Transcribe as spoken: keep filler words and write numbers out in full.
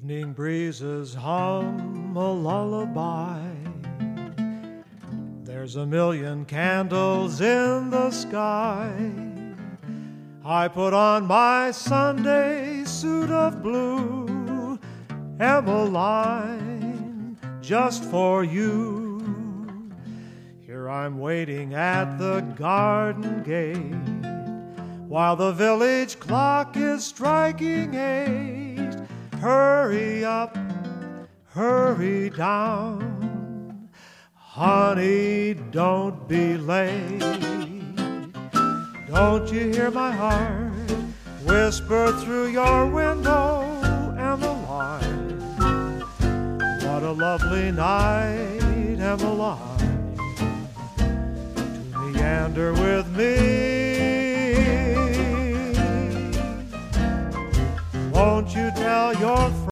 Evening breezes hum a lullaby. There's a million candles in the sky. I put on my Sunday suit of blue, Emmeline, just for you. Here I'm waiting at the garden gate, while the village clock is striking eight. Hurry up, hurry down, honey, don't be late. Don't you hear my heart whisper through your window, Emmeline? What a lovely night, Emmeline, to meander with me. Won't you tell your friends